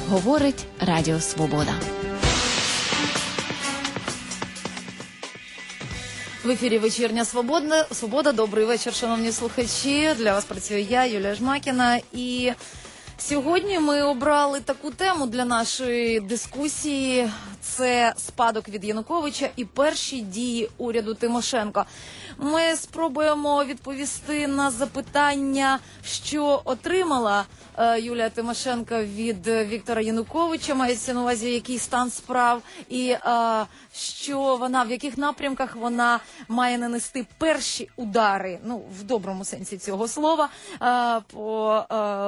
Говорить Радіо Свобода. В ефірі «Вечірня Свобода». Добрий вечір, шановні слухачі. Для вас працюю я, Юлія Жмакіна. І сьогодні ми обрали таку тему для нашої дискусії. Це спадок від Януковича і перші дії уряду Тимошенко. Ми спробуємо відповісти на запитання, що отримала Юлія Тимошенко від Віктора Януковича, мається на увазі, який стан справ, і що вона, в яких напрямках вона має нанести перші удари, ну, в доброму сенсі цього слова, по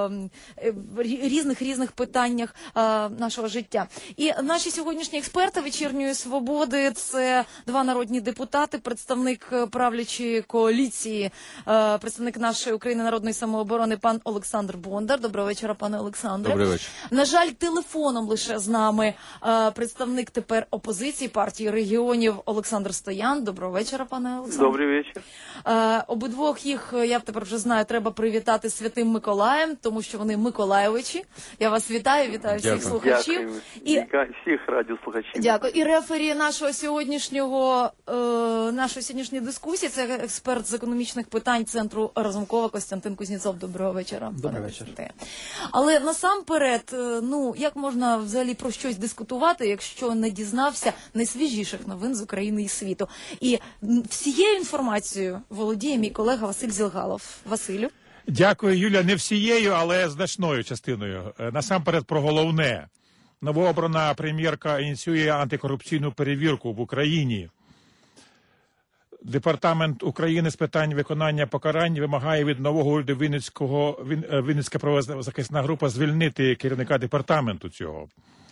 різних питаннях нашого життя. І наші сьогоднішні експерти «Вечірньої Свободи» – це два народні депутати, представник правлячої коаліції, представник нашої України народної самооборони пан Олександр Бондар. Доброго вечора, пане Олександре. Добрий вечір. На жаль, телефоном лише з нами представник тепер опозиції партії регіонів Олександр Стоян. Доброго вечора, пане Олександре. Добрий вечір. Обидвох їх, я тепер вже знаю, треба привітати Святим Миколаєм, тому що вони миколаївичі. Я вас вітаю всіх слухачів. Дякую. Всіх радіослухачів. Дякую. І рефері нашої сьогоднішньої дискусії – це експерт з економічних питань Центру Разумкова Костянтин Кузнєцов. Доброго вечора. Добрий вечір. Але насамперед, як можна взагалі про щось дискутувати, якщо не дізнався найсвіжіших новин з України і світу? І всією інформацією володіє мій колега Василь Зілгалов. Василю. Дякую, Юля. Не всією, але значною частиною. Насамперед про головне. Новообрана прем'єрка ініціює антикорупційну перевірку в Україні. Департамент України з питань виконання покарань вимагає від нового уряду Вінницька правозахисна група звільнити керівника департаменту цього.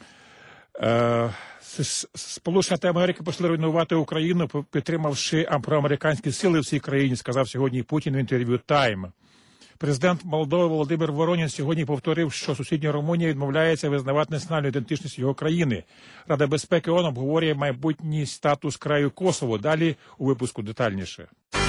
Сполучені Штати Америки почали руйнувати Україну, підтримавши проамериканські сили в цій країні, сказав сьогодні Путін в інтерв'ю «Тайм». Президент Молдови Володимир Воронін сьогодні повторив, що сусідня Румунія відмовляється визнавати національну ідентичність його країни. Рада безпеки ООН обговорює майбутній статус краю Косово. Далі у випуску детальніше.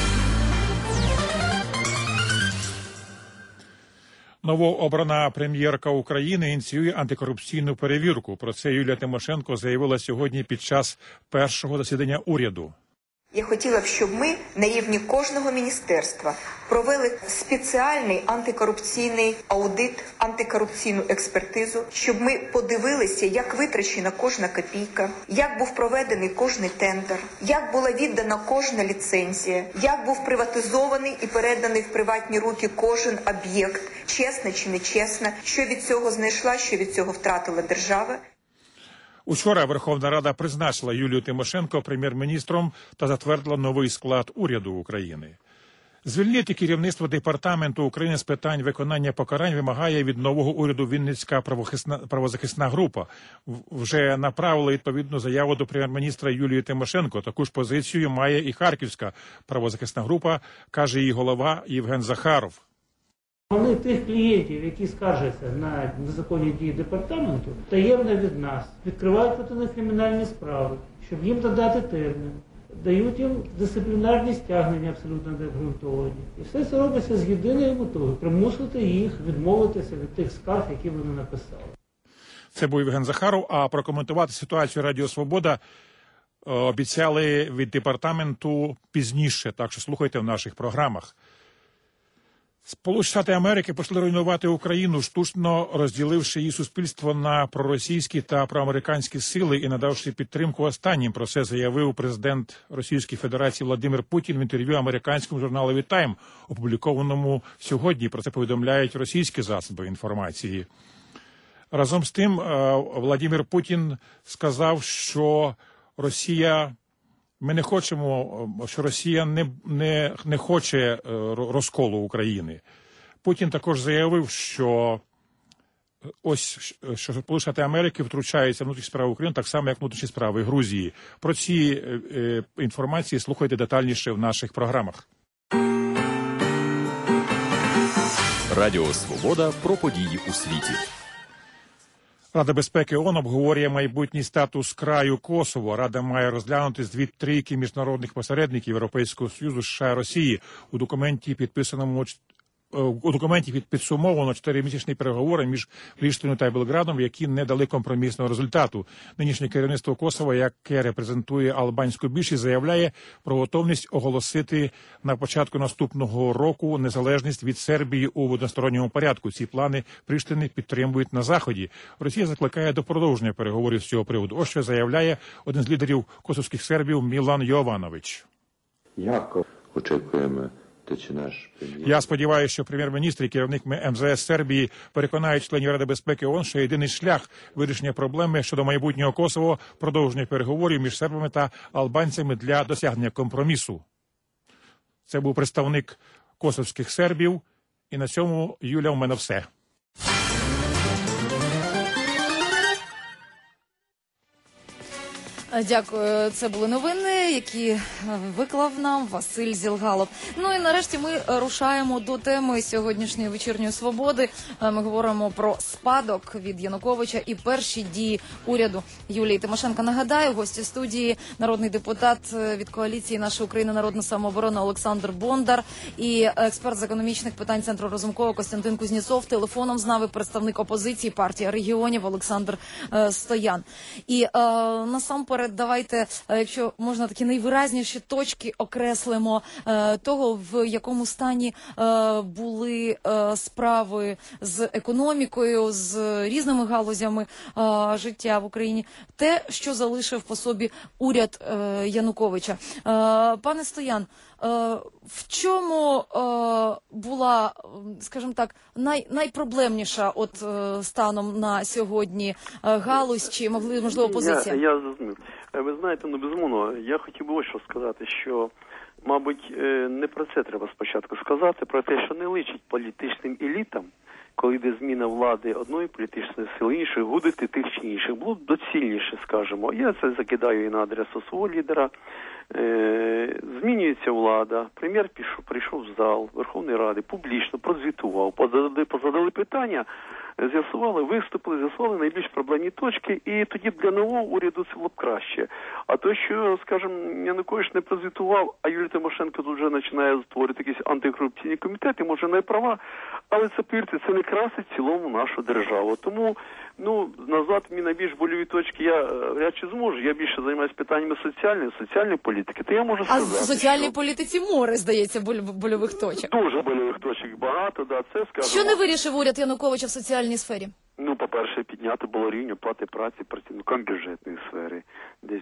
Новообрана прем'єрка України ініціює антикорупційну перевірку. Про це Юлія Тимошенко заявила сьогодні під час першого засідання уряду. Я хотіла б, щоб ми на рівні кожного міністерства провели спеціальний антикорупційний аудит, антикорупційну експертизу, щоб ми подивилися, як витрачена кожна копійка, як був проведений кожний тендер, як була віддана кожна ліцензія, як був приватизований і переданий в приватні руки кожен об'єкт, чесно чи нечесно, що від цього знайшла, що від цього втратила держава. Учора Верховна Рада призначила Юлію Тимошенко прем'єр-міністром та затвердила новий склад уряду України. Звільнити керівництво Департаменту України з питань виконання покарань вимагає від нового уряду Вінницька правозахисна група. Вже направили відповідну заяву до прем'єр-міністра Юлії Тимошенко. Таку ж позицію має і Харківська правозахисна група, каже її голова Євген Захаров. Вони тих клієнтів, які скаржаться на незаконні дії департаменту, таємно від нас відкривають проти них кримінальні справи, щоб їм додати термін, дають їм дисциплінарні стягнення абсолютно необґрунтовані. І все це робиться з єдиною метою – примусити їх відмовитися від тих скарг, які вони написали. Це був Євген Захаров, а прокоментувати ситуацію Радіо Свобода обіцяли від департаменту пізніше, так що слухайте в наших програмах. Сполучені Штати Америки почали руйнувати Україну, штучно розділивши її суспільство на проросійські та проамериканські сили і надавши підтримку останнім. Про це заявив президент Російської Федерації Володимир Путін в інтерв'ю американському журналу «Тайм», опублікованому сьогодні. Про це повідомляють російські засоби інформації. Разом з тим, Володимир Путін сказав, що ми не хочемо, що Росія не хоче розколу України. Путін також заявив, що Сполучені Штати Америки втручаються в внутрішні справи України, так само, як внутрішні справи Грузії. Про ці інформації слухайте детальніше в наших програмах. Радіо Свобода про події у світі. Рада безпеки ООН обговорює майбутній статус краю Косово. Рада має розглянути з 2-3 міжнародних посередників Європейського Союзу, США і Росії. У документі, підписаному у документі підсумовано 4-місячні переговори між Пріштиною та Белградом, які не дали компромісного результату. Нинішнє керівництво Косово, яке репрезентує албанську більшість, заявляє про готовність оголосити на початку наступного року незалежність від Сербії у односторонньому порядку. Ці плани Пріштини підтримують на Заході. Росія закликає до продовження переговорів з цього приводу. Ось що заявляє один з лідерів косовських сербів Мілан Йованович. Jako očekujemo da će naš premijer... Я сподіваюся, що прем'єр-міністр і керівник МЗС Сербії переконають членів Ради безпеки ООН, що єдиний шлях вирішення проблеми щодо майбутнього Косово – продовження переговорів між сербами та албанцями для досягнення компромісу. Це був представник косовських сербів. І на цьому, Юля, у мене все. Дякую. Це були новини, які виклав нам Василь Зілгалов. Ну і нарешті ми рушаємо до теми сьогоднішньої вечірньої свободи. Ми говоримо про спадок від Януковича і перші дії уряду Юлії Тимошенко. Нагадаю, гості студії народний депутат від коаліції «Наша Україна. Народна самооборона» Олександр Бондар і експерт з економічних питань Центру Разумкова Костянтин Кузнєцов. Телефоном з нами представник опозиції партія регіонів Олександр Стоян. І насамперед давайте, якщо можна, такі найвиразніші точки окреслимо того, в якому стані були справи з економікою, з різними галузями життя в Україні. Те, що залишив по собі уряд Януковича. Пане Стоян, в чому була, скажімо так, найпроблемніша от станом на сьогодні галузь, чи можливо позиція? Я зрозумів. Ви знаєте, безумовно, я хотів би ось що сказати, що, мабуть, не про це треба спочатку сказати, про те, що не личить політичним елітам, коли йде зміна влади одної політичної сили, іншої, гудити тих чи інших. Було б доцільніше, скажімо. Я це закидаю і на адресу свого лідера. Змінюється влада, прем'єр прийшов в зал Верховної Ради, публічно прозвітував, позадали питання, з'ясували, виступили, з'ясували найбільш проблемні точки, і тоді для нового уряду це було б краще. А то, що, скажімо, Янукович не прозвітував, а Юлія Тимошенко тут вже починає створити якісь антикорупційні комітети, може не права, але це, повірте, це не красить в цілому нашу державу. Тому, назвати мені найбільш больові точки я вряд чи зможу. Я більше займаюся питаннями соціальної політики. То я можу сказати, в соціальній політиці море, здається, больових точок. Дуже больових точок багато, да, це скажімо. Що не вирішив уряд Януковича в соціальній сфері? По-перше, підняти було рівень оплати праці працівникам бюджетної сфери. Десь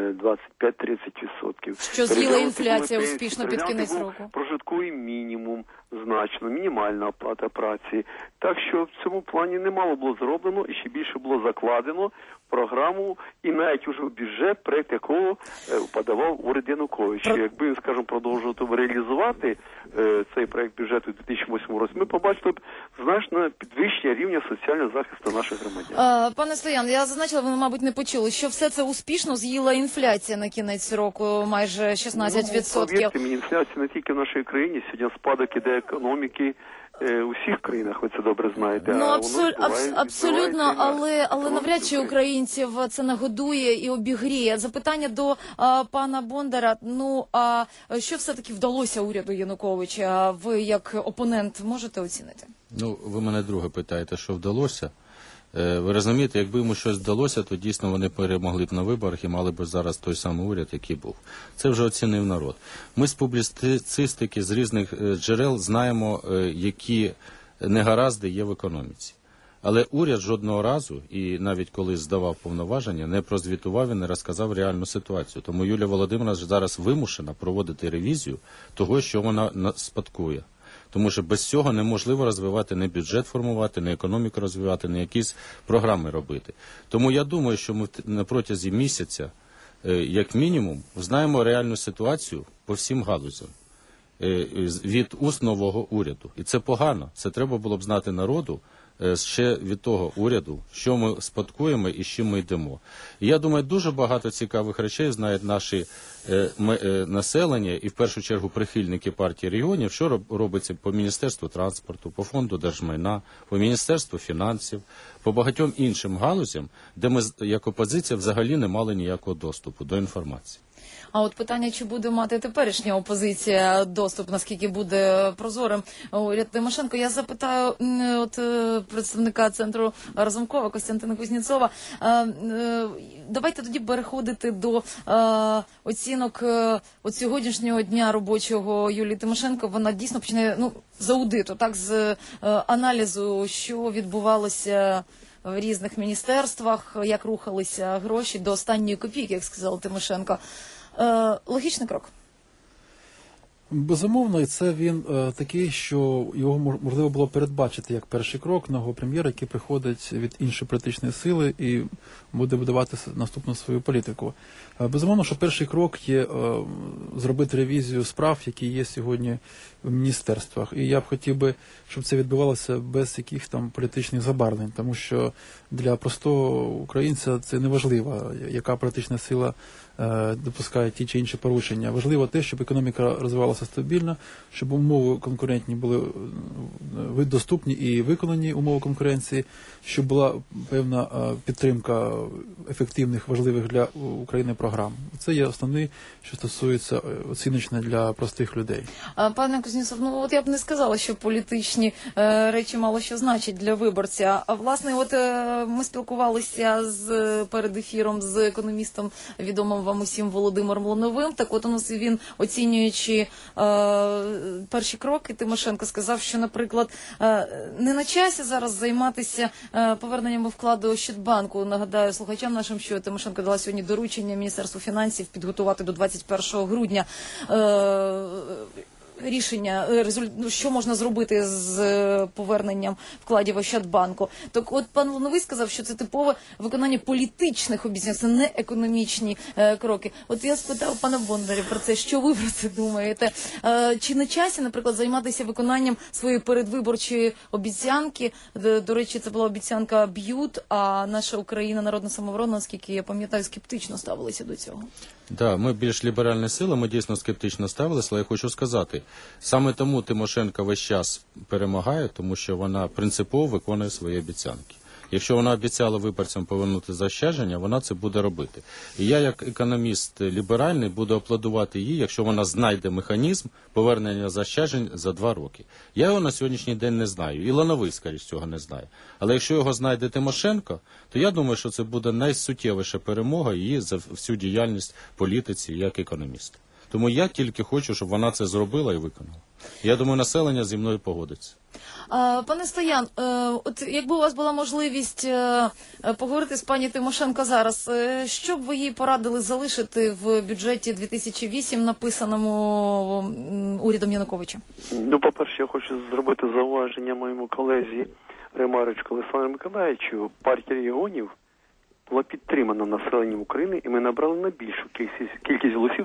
25-30%. Що з'їла інфляція успішно під кінець року. Прожитковий мінімум значно, мінімальна оплата праці. Так що в цьому плані немало було зроблено і ще більше було закладено в програму і навіть уже в бюджет, проєкт якого подавав уряд Януковича. Якби він, скажімо, продовжував реалізувати цей проєкт бюджету у 2008 році, ми побачили б значно підвищення рівня соціального захисту наших громадян. Пане Стоян, я зазначила, ви, мабуть, не почули, що все це успішно з'їла інфляція на кінець року, майже 16%. Повірте мені, інфляція не тільки в нашій країні, сьогодні спадок іде економіки у всіх країнах, ви це добре знаєте. Абсолютно, але навряд чи українців це нагодує і обігріє. Запитання до пана Бондара. А що все-таки вдалося уряду Януковича? Ви як опонент можете оцінити? Ви мене друге питаєте, що вдалося. Ви розумієте, якби йому щось вдалося, то дійсно вони перемогли б на виборах і мали б зараз той самий уряд, який був. Це вже оцінив народ. Ми з публіцистики, з різних джерел знаємо, які негаразди є в економіці. Але уряд жодного разу, і навіть коли здавав повноваження, не прозвітував і не розказав реальну ситуацію. Тому Юлія Володимирівна зараз вимушена проводити ревізію того, що вона спадкує. Тому що без цього неможливо розвивати не бюджет формувати, не економіку розвивати, не якісь програми робити. Тому я думаю, що ми на протязі місяця, як мінімум, знаємо реальну ситуацію по всім галузям від уст нового уряду. І це погано. Це треба було б знати народу ще від того уряду, що ми спадкуємо і з чим ми йдемо. І я думаю, дуже багато цікавих речей знають наші населення і в першу чергу прихильники партії регіонів, що робиться по Міністерству транспорту, по Фонду держмайна, по Міністерству фінансів, по багатьом іншим галузям, де ми як опозиція взагалі не мали ніякого доступу до інформації. А от питання, чи буде мати теперішня опозиція доступ, наскільки буде прозорим уряд Тимошенко, я запитаю представника центру Разумкова Костянтина Кузнєцова. Давайте тоді переходити до оцінок от сьогоднішнього дня робочого Юлії Тимошенко. Вона дійсно починає з аудиту, так, з аналізу, що відбувалося в різних міністерствах, як рухалися гроші до останньої копійки, як сказала Тимошенко. Логічний крок? Безумовно, і це він такий, що його можливо було передбачити як перший крок нового прем'єра, який приходить від іншої політичної сили і буде будувати наступну свою політику. Безумовно, що перший крок є зробити ревізію справ, які є сьогодні в міністерствах. І я б хотів би, щоб це відбувалося без яких там політичних забарвлень, тому що для простого українця це не важливо, яка політична сила допускає ті чи інші порушення. Важливо те, щоб економіка розвивалася стабільно, щоб умови конкурентні були доступні і виконані умови конкуренції, щоб була певна підтримка ефективних, важливих для України програм. Це є основне, що стосується оціночне для простих людей. Пане Кузнєцов, от я б не сказала, що політичні речі мало що значать для виборця. А власне, ми спілкувалися перед ефіром з економістом, відомим вам усім Володимиром Лановим. Так от у нас він, оцінюючи перші кроки, Тимошенко сказав, що, наприклад, не на часі зараз займатися поверненням вкладу Ощадбанку. Нагадаю слухачам нашим, що Тимошенко дала сьогодні доручення Міністерству фінансів підготувати до 21 грудня рішення, що можна зробити з поверненням вкладів Ощадбанку. Так от пан Лановий сказав, що це типове виконання політичних обіцянок, це не економічні кроки. От я спитав пана Бондаря про це, що ви про це думаєте? Чи на часі, наприклад, займатися виконанням своєї передвиборчої обіцянки? До речі, це була обіцянка БЮТ, а наша Україна, Народна самооборона, наскільки я пам'ятаю, скептично ставилися до цього. Так, ми більш ліберальна сила, ми дійсно скептично ставилися, але я хочу сказати, саме тому Тимошенко весь час перемагає, тому що вона принципово виконує свої обіцянки. Якщо вона обіцяла виборцям повернути заощадження, вона це буде робити. І я, як економіст ліберальний, буду аплодувати їй, якщо вона знайде механізм повернення заощаджень за 2 роки. Я його на сьогоднішній день не знаю, і Лановий, скоріш цього, не знає. Але якщо його знайде Тимошенко, то я думаю, що це буде найсуттєвіша перемога її за всю діяльність політиці як економіста. Тому я тільки хочу, щоб вона це зробила і виконала. Я думаю, населення зі мною погодиться. Пане Стоян, от якби у вас була можливість поговорити з пані Тимошенко зараз, що б ви їй порадили залишити в бюджеті 2008, написаному урядом Януковича? По-перше, я хочу зробити зауваження моєму колезі Ремарочку Олександру Миколаївичу. Партія регіонів була підтримана населенням України, і ми набрали найбільшу кількість голосів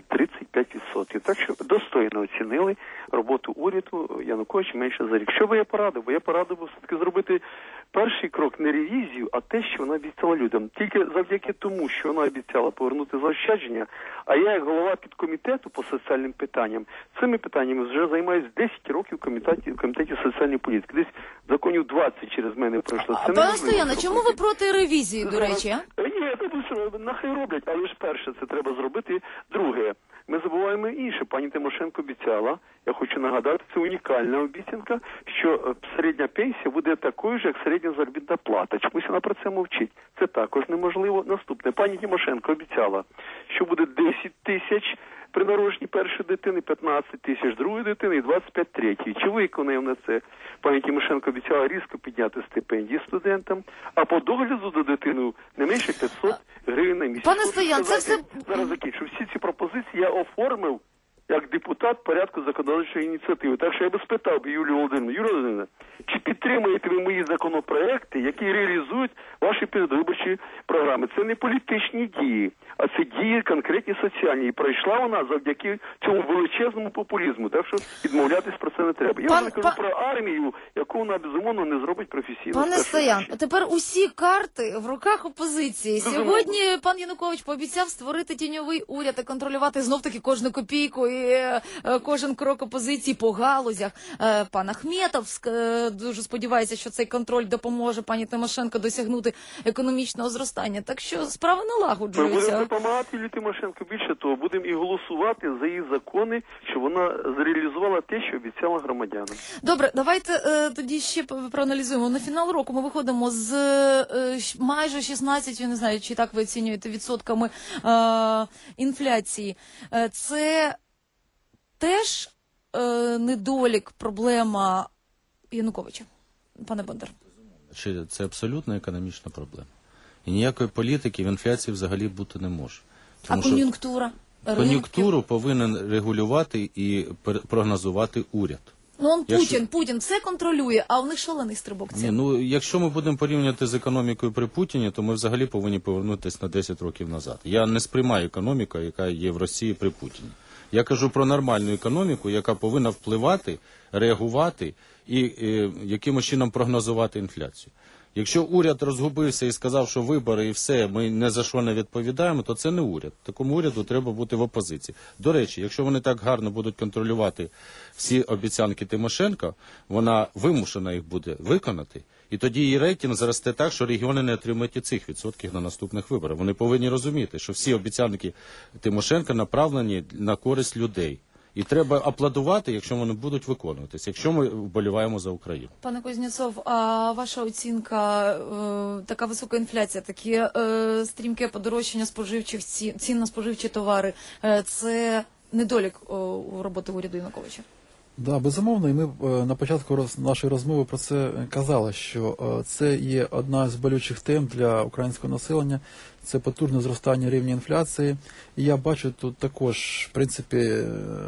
35%. Так що достойно оцінили роботу уряду Януковича менше за рік. Що би я порадив? Бо я порадив все-таки зробити перший крок, не ревізію, а те, що вона обіцяла людям. Тільки завдяки тому, що вона обіцяла повернути заощадження, а я, як голова підкомітету по соціальним питанням, цими питаннями вже займаюся 10 років в комітеті соціальної політики. Десь законів 20 через мене пройшло. Пане Стояне, чому ви проти ревізії, до речі, а? Ні, нахай роблять, але ж перше, це треба зробити. Друге, ми забуваємо інше. Пані Тимошенко обіцяла, я хочу нагадати, це унікальна обіцянка, що середня пенсія буде такою ж, як середня заробітна плата. Чомусь вона про це мовчить. Це також неможливо. Наступне. Пані Тимошенко обіцяла, що буде 10 тисяч при народженні першої дитини, 15 тисяч другої дитини і 25 третьої. Чи виконує вона це? Пані Тимошенко обіцяла різко підняти стипендії студентам, а по догляду за дитиною не менше 500 гривень на місяць. Пане Стоян, це все... Зараз закінчу. Всі ці пропозиції я оформив як депутат порядку законодавчої ініціативи. Так що я би спитав Юлію Володимирівну, Юлія Володимирівна, чи підтримуєте ви мої законопроекти, які реалізують ваші передвиборчі програми? Це не політичні дії, а це дії конкретні соціальні. І пройшла вона завдяки цьому величезному популізму. Так що відмовлятись про це не треба. Я вже кажу про армію, яку вона, безумовно, не зробить професійно. Пане Стоян, тепер усі карти в руках опозиції. Сьогодні пан Янукович пообіцяв створити тіньовий уряд і контролювати знов-таки кожну копійку і кожен крок опозиції по галузях. Пан Ахметов дуже сподівається сподівається, що цей контроль допоможе пані Тимошенко досягнути економічного зростання. Так що справи Ми будемо налагоджуються. допомагати Юлії Тимошенко. Більше того, будемо і голосувати за її закони, щоб вона зреалізувала те, що обіцяла громадянам. Добре, давайте тоді ще проаналізуємо. На фінал року ми виходимо з майже 16, я не знаю, чи так ви оцінюєте, відсотками інфляції. Це теж недолік, проблема Януковича, пане Бондар? Це абсолютно економічна проблема. І ніякої політики в інфляції взагалі бути не може. А кон'юнктура? Кон'юнктуру повинен регулювати і прогнозувати уряд. Ну, он Путін все контролює, а у них шалений стрибок цін. Якщо ми будемо порівнювати з економікою при Путіні, то ми взагалі повинні повернутися на 10 років назад. Я не сприймаю економіку, яка є в Росії при Путіні. Я кажу про нормальну економіку, яка повинна впливати, реагувати і якимось чином прогнозувати інфляцію. Якщо уряд розгубився і сказав, що вибори і все, ми ні за що не відповідаємо, то це не уряд. Такому уряду треба бути в опозиції. До речі, якщо вони так гарно будуть контролювати всі обіцянки Тимошенко, вона вимушена їх буде виконати, і тоді її рейтинг зросте так, що регіони не отримають і цих відсотків на наступних виборах. Вони повинні розуміти, що всі обіцянки Тимошенко направлені на користь людей. І треба аплодувати, якщо вони будуть виконуватися, якщо ми вболіваємо за Україну. Пане Кузнєцов, а ваша оцінка, така висока інфляція, таке стрімке подорожчання споживчих цін на споживчі товари, це недолік у роботи уряду Януковича? Да, безумовно, і ми на початку нашої розмови про це казали, що це є одна з болючих тем для українського населення, це потужне зростання рівня інфляції. І я бачу тут також, в принципі,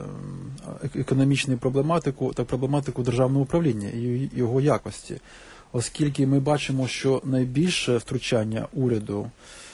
економічну проблематику та проблематику державного управління і його якості. Оскільки ми бачимо, що найбільше втручання уряду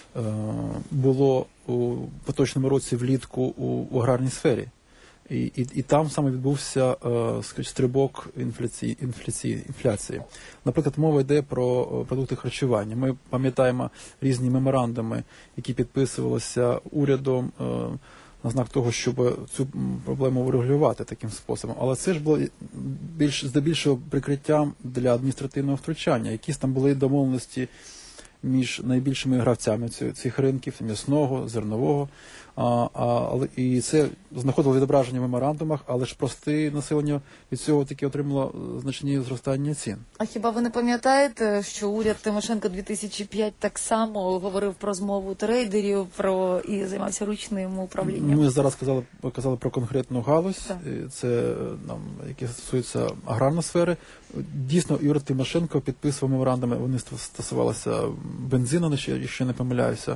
було у поточному році влітку у аграрній сфері. І там саме відбувся стрибок інфляції. Наприклад, мова йде про продукти харчування. Ми пам'ятаємо різні меморандуми, які підписувалися урядом на знак того, щоб цю проблему врегулювати таким способом. Але це ж було здебільшого прикриттям для адміністративного втручання. Якісь там були домовленості між найбільшими гравцями цих ринків, м'ясного, зернового. І це знаходило відображення в меморандумах, але ж просте населення від цього таки отримало значні зростання цін. А хіба ви не пам'ятаєте, що уряд Тимошенко 2005 так само говорив про змову трейдерів, і займався ручним управлінням? Ми зараз казали про конкретну галузь, це які стосуються аграрної сфери. Дійсно, уряд Тимошенко підписував меморандуми, вони стосувалися бензину, якщо не помиляюся.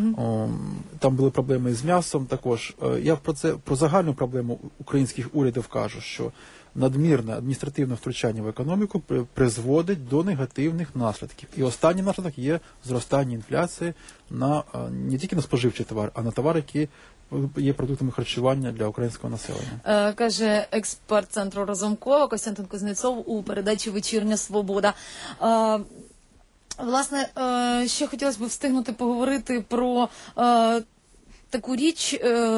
Там були проблеми з м'ясом також. Я про загальну проблему українських урядів кажу, що надмірне адміністративне втручання в економіку призводить до негативних наслідків. І останній наслідок є зростання інфляції не тільки на споживчі товари, а на товари, які є продуктами харчування для українського населення. Каже експерт Центру Разумкова Костянтин Кузнєцов у передачі «Вечірня Свобода». Власне, ще хотілося б встигнути поговорити про таку річ,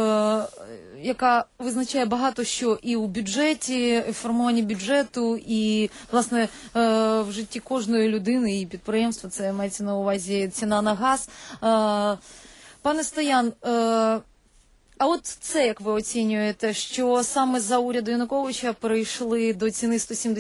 яка визначає багато що і у бюджеті, в формуванні бюджету, і, власне, в житті кожної людини і підприємства. Це мається на увазі ціна на газ. Пане Стоян, а от це, як ви оцінюєте, що саме за уряду Януковича перейшли до ціни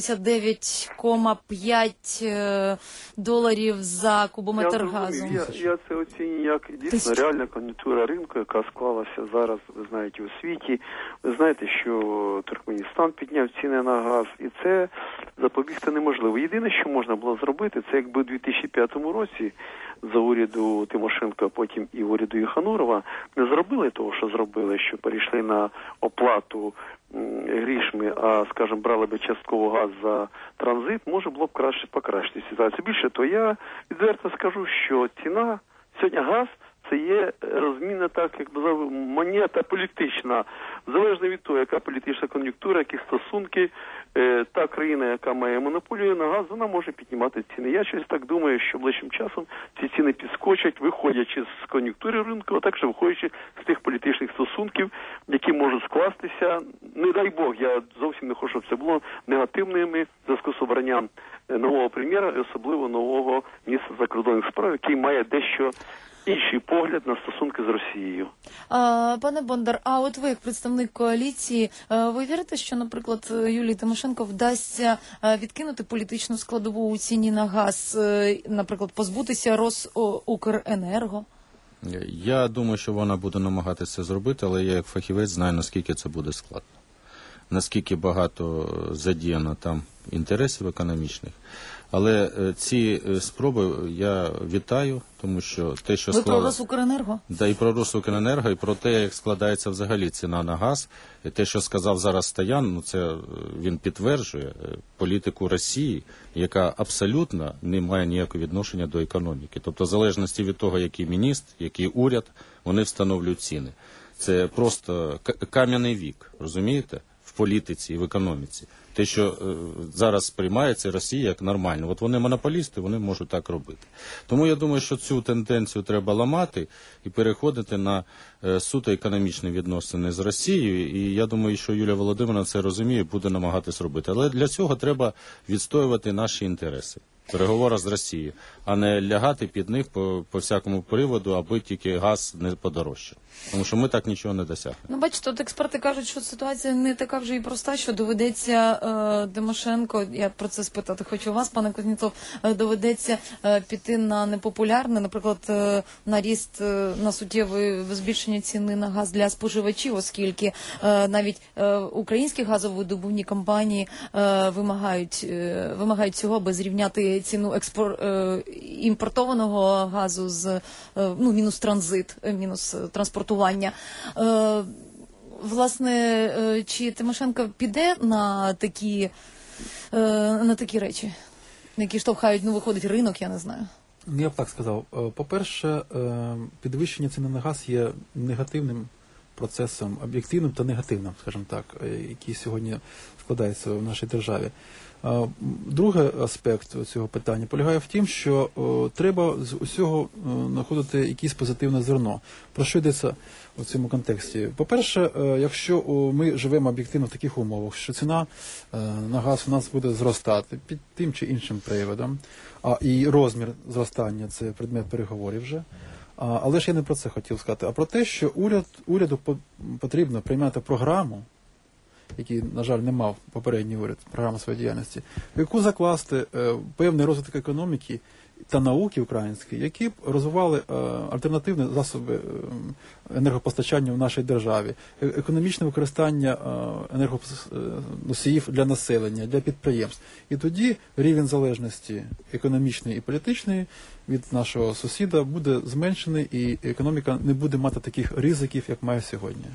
$179,5 за кубометр газу? Я це оцінюю як дійсно реальна кон'юнктура ринку, яка склалася зараз, ви знаєте, у світі. Ви знаєте, що Туркменістан підняв ціни на газ, і це запобігти неможливо. Єдине, що можна було зробити, це якби у 2005 році за уряду Тимошенко, а потім і уряду Єханурова не зробили того, що зробили, що перейшли на оплату грішми, а, скажімо, брали би частково газ за транзит, може було б покращити ситуацію. Більше того, я відверто скажу, що ціна, сьогодні газ, це є розмінна, так, як би сказав, монета політична. Залежно від того, яка політична кон'юнктура, які стосунки та країна, яка має монополію на газ, вона може піднімати ціни. Я щось так думаю, що ближчим часом ці ціни підскочать, виходячи з кон'юнктури ринку, а також виходячи з тих політичних стосунків, які можуть скластися. Не дай Бог, я зовсім не хочу, щоб це було негативними в зв'язку з обранням нового прем'єра, і особливо нового міністра закордонних справ, який має дещо інший погляд на стосунки з Росією. Пане Бондар, а от ви, як представник коаліції, ви вірите, що, наприклад, Юлії Тимошенко вдасться відкинути політичну складову у ціні на газ, наприклад, позбутися Росукренерго? Я думаю, що вона буде намагатися зробити, але я як фахівець знаю, наскільки це буде складно. Наскільки багато задіяно там інтересів економічних. Але ці спроби я вітаю, тому що те, що ви про Росукренерго? Да, і про Росукренерго, і про те, як складається взагалі ціна на газ. І те, що сказав зараз Стоян, це він підтверджує політику Росії, яка абсолютно не має ніякого відношення до економіки. Тобто, в залежності від того, який міністр, який уряд, вони встановлюють ціни. Це просто кам'яний вік, розумієте? В політиці і в економіці. Те, що зараз сприймається Росія як нормально. От вони монополісти, вони можуть так робити. Тому я думаю, що цю тенденцію треба ламати і переходити на суто економічні відносини з Росією. І я думаю, що Юлія Володимирівна це розуміє і буде намагатись робити. Але для цього треба відстоювати наші інтереси. Переговори з Росією, а не лягати під них по всякому приводу, аби тільки газ не подорожчав. Тому що ми так нічого не досягнемо. Ну, бачите, от експерти кажуть, що ситуація не така вже і проста, що доведеться Тимошенко, я про це спитати хочу вас, пане Кузнєцов, доведеться піти на непопулярне, наприклад, на ріст, на суттєве збільшення ціни на газ для споживачів, оскільки навіть українські газовидобувні компанії вимагають цього, аби зрівняти ціну імпортованого газу з мінус транзит, мінус транспортування. Власне, чи Тимошенко піде на такі речі, які штовхають, виходить ринок, я не знаю? Я б так сказав. По-перше, підвищення ціни на газ є негативним процесом, об'єктивним та негативним, скажімо так, який сьогодні складається в нашій державі. Другий аспект цього питання полягає в тім, що треба з усього знаходити якесь позитивне зерно. Про що йдеться у цьому контексті? По-перше, якщо ми живемо об'єктивно в таких умовах, що ціна на газ у нас буде зростати під тим чи іншим приводом, і розмір зростання – це предмет переговорів вже, але ж я не про це хотів сказати, а про те, що уряду потрібно приймати програму, який, на жаль, не мав попередній уряд, програму своєї діяльності, в яку закласти певний розвиток економіки та науки української, які б розвивали альтернативні засоби енергопостачання в нашій державі, економічне використання енергоносіїв для населення, для підприємств. І тоді рівень залежності економічної і політичної від нашого сусіда буде зменшений, і економіка не буде мати таких ризиків, як має сьогодні.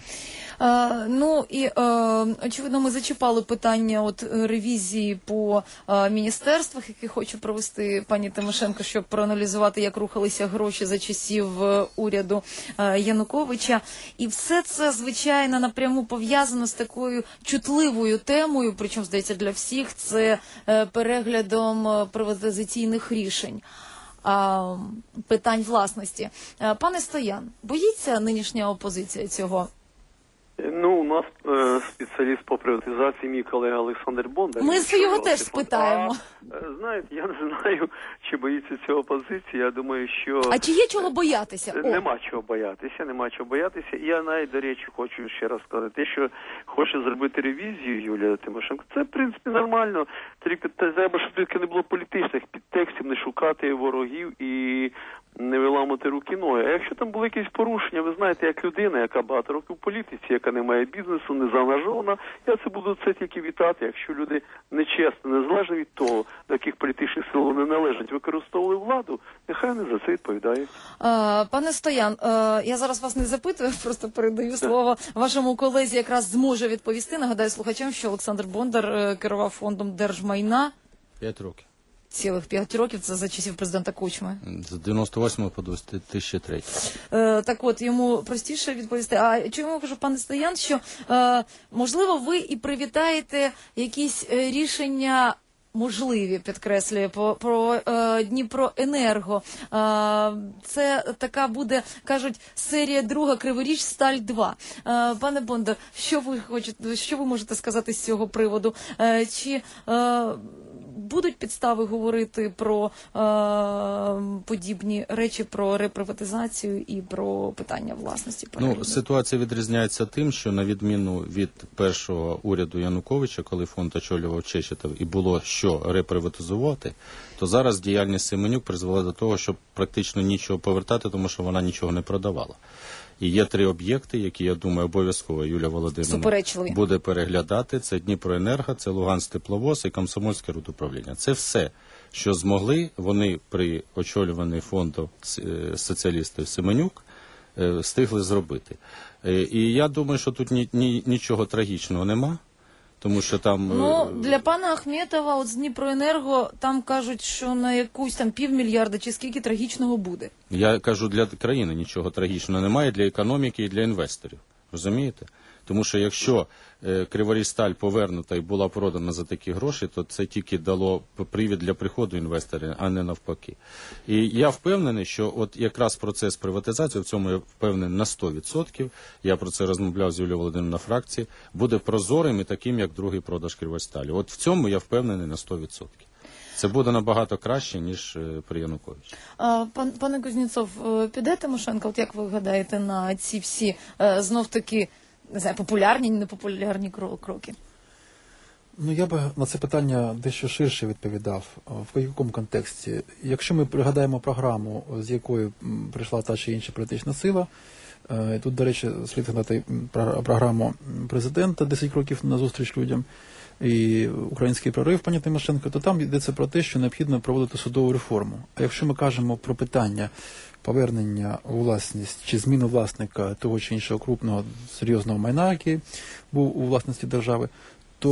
Очевидно, ми зачіпали питання ревізії по міністерствах, які хоче провести пані Тимошенко, щоб проаналізувати, як рухалися гроші за часів уряду Януковича. І все це, звичайно, напряму пов'язано з такою чутливою темою, причому, здається, для всіх, це переглядом приватизаційних рішень. Питань власності. Пане Стоян, боїться нинішня опозиція цього? У нас спеціаліст по приватизації, мій колега Олександр Бондар. Ми його теж спитаємо. Знаєте, я не знаю, чи боїться цього опозиція. Я думаю, що... А чи є чого боятися? Нема чого боятися. І я навіть, до речі, хочу ще раз сказати, те, що хоче зробити ревізію Юлія Тимошенко, це, в принципі, нормально. Треба, щоб тільки не було політичних підтекстів, не шукати ворогів і не виламати руки-ноги. А якщо там були якісь порушення, ви знаєте, як людина, яка багато років в політиці, яка не має бізнесу, не заангажована, я це буду тільки вітати, якщо люди нечесно, незалежно від того, до яких політичних сил вони належать, використовували владу, нехай вони за це відповідають. Пане Стоян, я зараз вас не запитую, просто передаю слово вашому колезі, якраз зможе відповісти. Нагадаю слухачам, що Олександр Бондар керував фондом держмайна. 5 років. цілих 5 років, це за часів президента Кучми. З 98 по 2003. Так от, йому простіше відповісти. А чому кажу, пане Стоян, що, можливо, ви і привітаєте якісь рішення, можливі, підкреслюю, про Дніпроенерго. Це така буде, кажуть, серія друга Криворіж Сталь 2. Пане Бондар, що ви можете сказати з цього приводу? Чи будуть підстави говорити про подібні речі, про реприватизацію і про питання власності? Ну, ситуація відрізняється тим, що на відміну від першого уряду Януковича, коли фонд очолював Чечетов і було що реприватизувати, то зараз діяльність Семенюк призвела до того, щоб практично нічого повертати, тому що вона нічого не продавала. І є 3 об'єкти, які, я думаю, обов'язково Юлія Володимирівна буде переглядати. Це Дніпроенерго, це Луганськ-тепловоз і Комсомольське рудуправління. Це все, що змогли вони при очолюванні фонду соціалістів Семенюк встигли зробити. І я думаю, що тут нічого трагічного нема. Тому що там... Ну, для пана Ахметова, от з Дніпроенерго, там кажуть, що на якусь там 500 мільярда чи скільки трагічного буде. Я кажу, для країни нічого трагічного немає, для економіки і для інвесторів. Розумієте? Тому що якщо Криворіжсталь повернута і була продана за такі гроші, то це тільки дало привід для приходу інвесторів, а не навпаки. І я впевнений, що от якраз процес приватизації, в цьому я впевнений на 100%, я про це розмовляв з Юлією Володимирівною на фракції, буде прозорим і таким, як другий продаж Криворіжсталі. От в цьому я впевнений на 100%. Це буде набагато краще, ніж при Януковичі. Пане Кузнєцов, піде Тимошенко, от як ви гадаєте, на ці всі, знов-таки, не знаю, популярні, непопулярні кроки? Ну, я би на це питання дещо ширше відповідав. В якому контексті? Якщо ми пригадаємо програму, з якої прийшла та чи інша політична сила, тут, до речі, слід згадати програму президента «10 кроків назустріч людям» і «Український прорив» пані Тимошенко, то там йдеться про те, що необхідно проводити судову реформу. А якщо ми кажемо про питання повернення у власність чи зміну власника того чи іншого крупного серйозного майна, який був у власності держави, то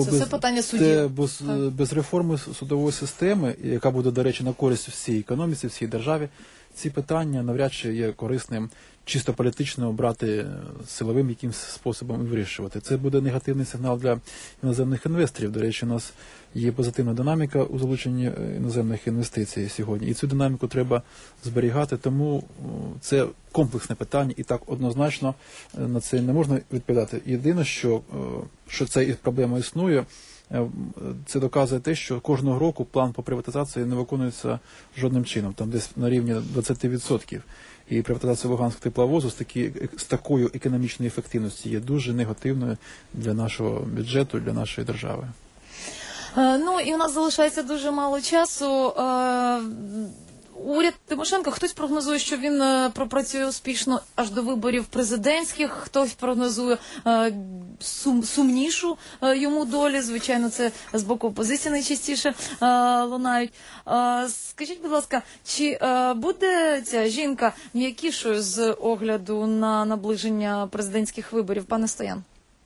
без реформи судової системи, яка буде, до речі, на користь всій економіці, всій державі, ці питання навряд чи є корисним чисто політично брати силовим якимось способом і вирішувати. Це буде негативний сигнал для іноземних інвесторів. До речі, у нас є позитивна динаміка у залученні іноземних інвестицій сьогодні. І цю динаміку треба зберігати, тому це комплексне питання і так однозначно на це не можна відповідати. Єдине, що ця проблема існує, це доказує те, що кожного року план по приватизації не виконується жодним чином, там десь на рівні 20%. І приватизація Луганського тепловозу з такою економічною ефективністю є дуже негативною для нашого бюджету, для нашої держави. Ну, і у нас залишається дуже мало часу. Уряд Тимошенко, хтось прогнозує, що він пропрацює успішно аж до виборів президентських, хтось прогнозує сумнішу йому долю. Звичайно, це з боку опозиції найчастіше лунають. Скажіть, будь ласка, чи буде ця жінка м'якішою з огляду на наближення президентських виборів? Пане Стоян.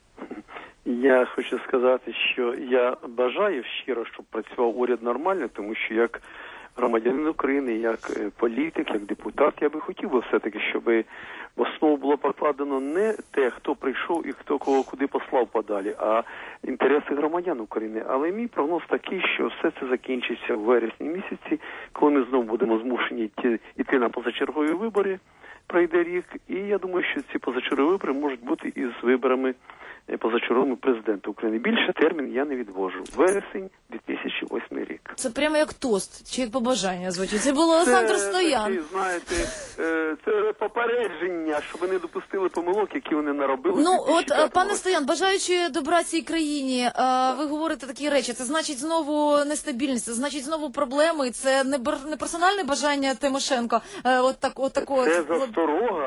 Я хочу сказати, що я бажаю щиро, щоб працював уряд нормально, тому що як громадянин України, як політик, як депутат, я би хотів би все-таки, щоб в основу було покладено не те, хто прийшов і хто кого куди послав подалі, а інтереси громадян України. Але мій прогноз такий, що все це закінчиться в вересні місяці, коли ми знову будемо змушені йти на позачергові вибори, пройде рік, і я думаю, що ці позачергові вибори можуть бути із виборами позачерговими президента України. Більше термін я не відвожу. Вересень 2008 рік. Це прямо як тост, чи як побажання звучить. Це було Олександр Стоян. Це, знаєте, це попередження, щоб не допустили помилок, які вони наробили. Ну, от, пане Стоян, бажаючи добра цій країні, ви говорите такі речі, це значить знову нестабільність, це значить знову проблеми, це не персональне бажання Тимошенко. Це засторога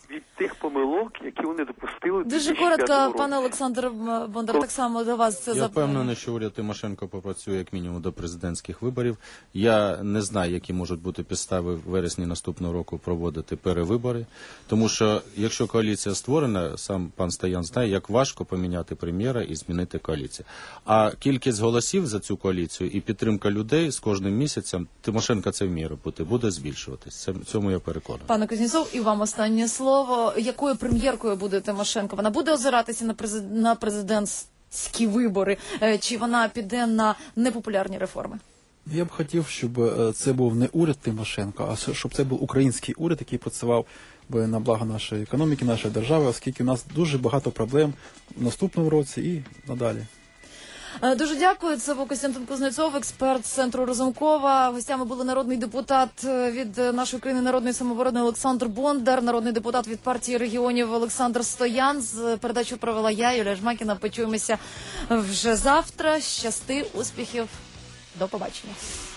від тих помилок, які вони допустили. Дуже 2005 коротко, року. пане Олександр Бондар, так само до вас це Я запитання. впевнений, що уряд Тимошенко попрацює як мінімум до президентських виборів. Я не знаю, які можуть бути підстави в вересні наступного року проводити перевибори. Тому що, якщо коаліція створена, сам пан Стоян знає, як важко поміняти прем'єра і змінити коаліцію. А кількість голосів за цю коаліцію і підтримка людей з кожним місяцем, Тимошенко це вміє робити, буде збільшуватись. В цьому я переконаний. Пане Кузнєцов, і вам останнє слово. Якою прем'єркою буде Тимошенко? Вона буде озиратися на президентські вибори? Чи вона піде на непопулярні реформи? Я б хотів, щоб це був не уряд Тимошенко, а щоб це був український уряд, який працював би на благо нашої економіки, нашої держави, оскільки у нас дуже багато проблем в наступному році і надалі. Дуже дякую. Це був Костянтин Кузнєцов, експерт з Центру Разумкова. Гостями були народний депутат від нашої країни народної самооборони Олександр Бондар, народний депутат від партії регіонів Олександр Стоян. З передачу провела я, Юлія Жмакіна. Почуємося вже завтра. Щасти, успіхів. До побачення.